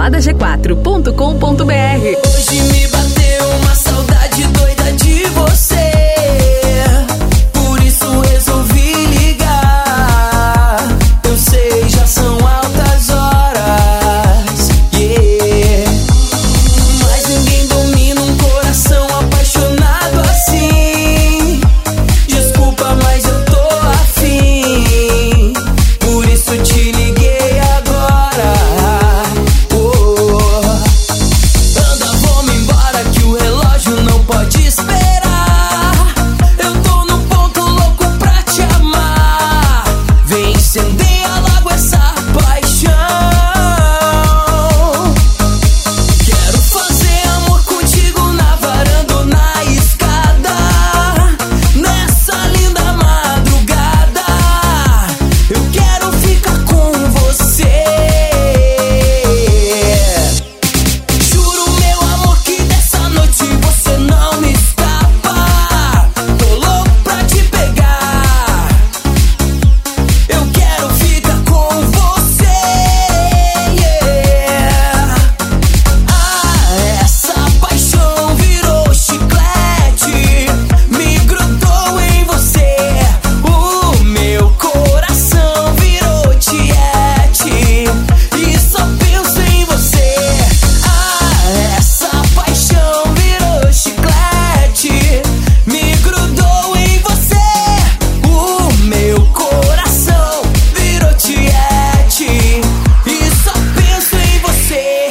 baladag4.com.br. Hoje me bateu uma saudade doida de você, por isso resolvi ligar. Eu sei, já são altas horas, yeah. Mas ninguém domina um coração apaixonado assim. Desculpa, mas eu tô afim, por isso te liguei agora. Anda, vamos embora que o relógio não pode esperar. Eu tô no ponto louco pra te amar. Vem incendeia logo essa paixão. Quero fazer amor contigo na varanda ou na escada, nessa linda madrugada. Eu quero ficar com você. Juro, meu amor, que dessa noite você não me escapa. Tô louco pra te pegar. Eu quero ficar com você, yeah. Ah, essa paixão virou chiclete, me grudou em você. O meu coração virou tiete e só penso em você. Ah, essa paixão virou chiclete, me grudou em você. O meu coração virou tiete e só penso em você.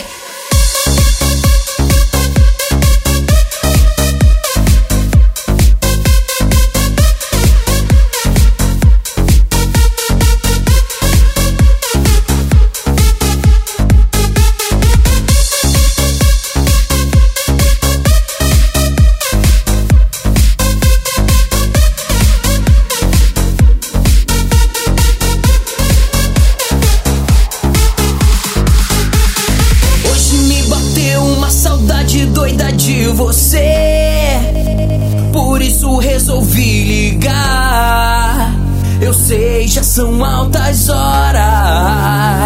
Hoje me bateu uma saudade doida de você, por isso resolvi ligar. Eu sei, já são altas horas.